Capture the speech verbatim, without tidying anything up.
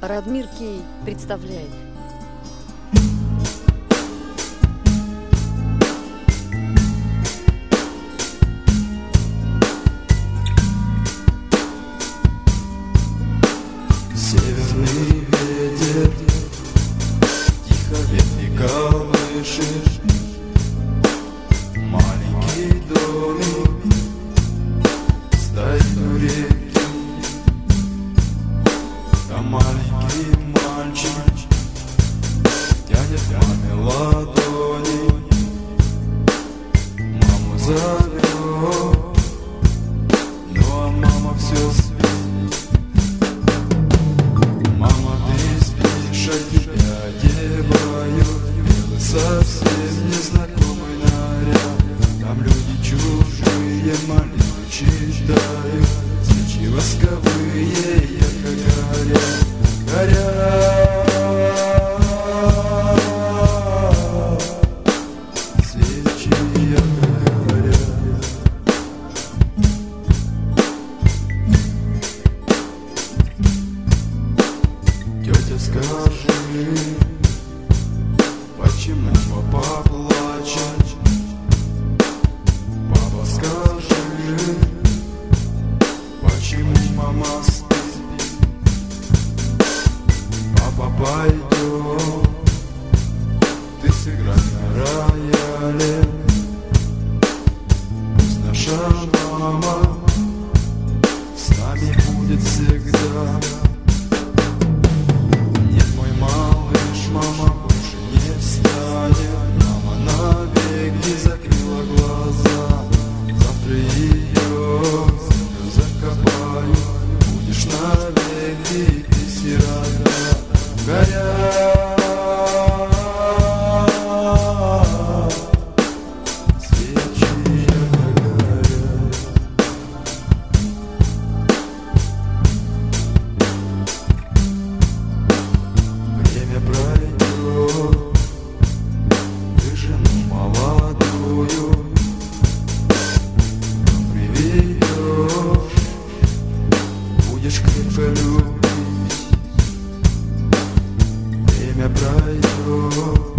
Радмир Кей представляет. Северный ветер тихо ветви колышет, маленький домик стоит у реки. Там маленький мальчик тянет маме ладони, маму зовет, ну а мама все спит. Мама, ты спишь, а тебя одевают белый совсем незнакомый наряд. Там люди чужие молитвы читают, свечи восковые ярко горят, горят. Свечи ярко горят. Тетя, скажи, почему папа плачет? Папа, скажи, почему мама спит? Папа, пойдем, ты сыграй на рояле. Пусть наша мама с нами будет всегда. Мама больше не встанет, мама навеки закрыла глаза. Завтра ее закопаю, будешь навеки ты сирота. Горят свечи, горят. Время пройдет, ты жену молодую приведешь, будешь крепко любить. Время пройдет.